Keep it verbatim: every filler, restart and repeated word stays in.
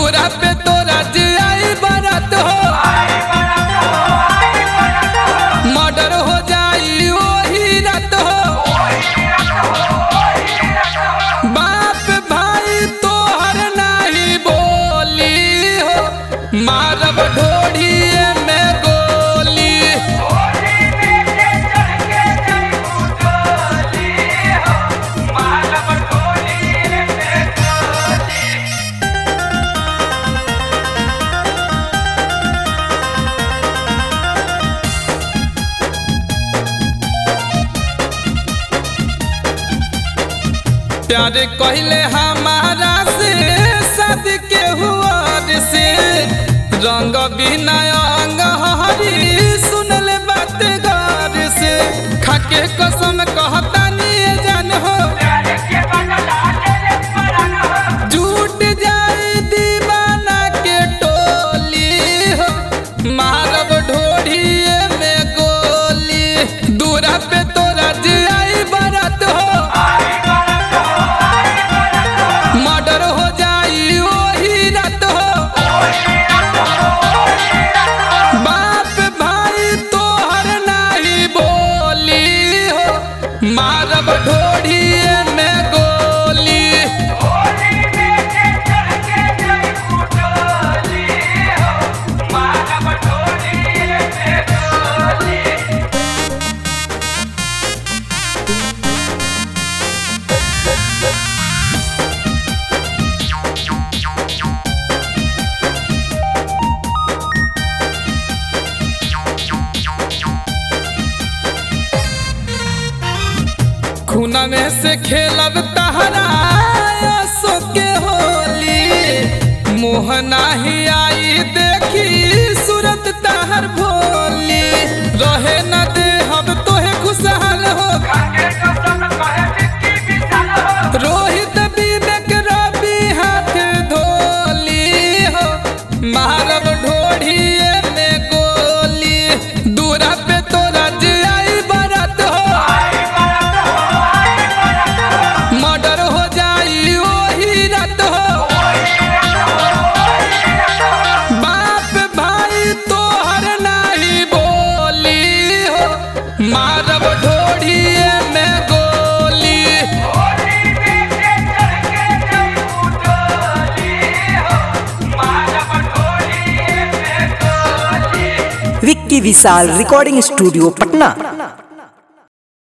दूरा पे तोरा जे आई बारात हो, मर्डर हो जाई वही रात हो। बाप भाई तोहर नाही बोली हो, मारब ढोढ़िए में गोली। प्यार कहले हमारा से शादी के हुआ से, रंग बिना अंग हरी सुनल बात गार से। खाके कसम कहता नहीं जान हो, झूठ जाए दीवाना के टोली हो, मारब ढोढ़िए में गोली। दूरा पे तोरा जे आई बारात हो, मर्डर हो जाई वही रात हो। बाप भाई तोहर नाही बोली हो, मारब ढोढ़िए में गोली। खूना में से खेलब तहरा सो के होली, मोह नाही आई देखी सूरत तहर भोली। रहे न दे हम तोहे खुशहाल हो, रोहित विवेक रवि हाथ धोली हो, मारब ढोढ़िए में गोली। दूरा पे तोरा जे आई बारात हो, मर्डर हो जाई वही रात हो। बाप भाई तोहर नाही बोली हो, मारब ढोढ़िए में गोली। Vicky Vishal recording studio Patna.